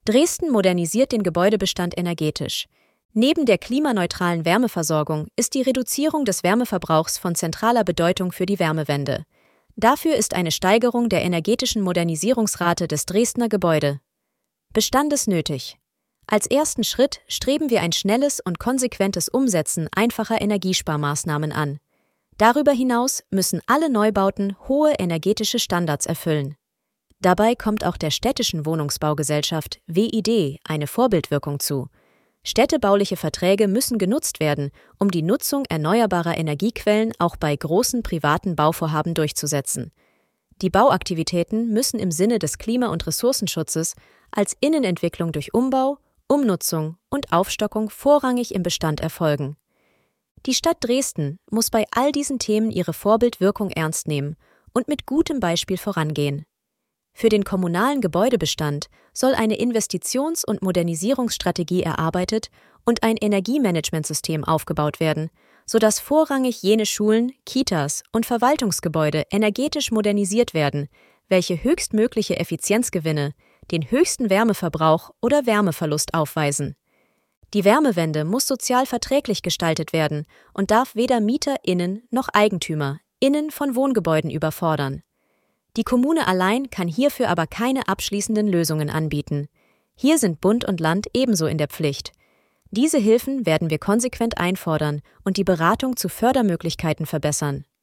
Dresden modernisiert den Gebäudebestand energetisch. Neben der klimaneutralen Wärmeversorgung ist die Reduzierung des Wärmeverbrauchs von zentraler Bedeutung für die Wärmewende. Dafür ist eine Steigerung der energetischen Modernisierungsrate des Dresdner Gebäudebestandes nötig. Als ersten Schritt streben wir ein schnelles und konsequentes Umsetzen einfacher Energiesparmaßnahmen an. Darüber hinaus müssen alle Neubauten hohe energetische Standards erfüllen. Dabei kommt auch der städtischen Wohnungsbaugesellschaft WID eine Vorbildwirkung zu. Städtebauliche Verträge müssen genutzt werden, um die Nutzung erneuerbarer Energiequellen auch bei großen privaten Bauvorhaben durchzusetzen. Die Bauaktivitäten müssen im Sinne des Klima- und Ressourcenschutzes als Innenentwicklung durch Umbau, Umnutzung und Aufstockung vorrangig im Bestand erfolgen. Die Stadt Dresden muss bei all diesen Themen ihre Vorbildwirkung ernst nehmen und mit gutem Beispiel vorangehen. Für den kommunalen Gebäudebestand soll eine Investitions- und Modernisierungsstrategie erarbeitet und ein Energiemanagementsystem aufgebaut werden, sodass vorrangig jene Schulen, Kitas und Verwaltungsgebäude energetisch modernisiert werden, welche höchstmögliche Effizienzgewinne, den höchsten Wärmeverbrauch oder Wärmeverlust aufweisen. Die Wärmewende muss sozial verträglich gestaltet werden und darf weder MieterInnen noch EigentümerInnen von Wohngebäuden überfordern. Die Kommune allein kann hierfür aber keine abschließenden Lösungen anbieten. Hier sind Bund und Land ebenso in der Pflicht. Diese Hilfen werden wir konsequent einfordern und die Beratung zu Fördermöglichkeiten verbessern.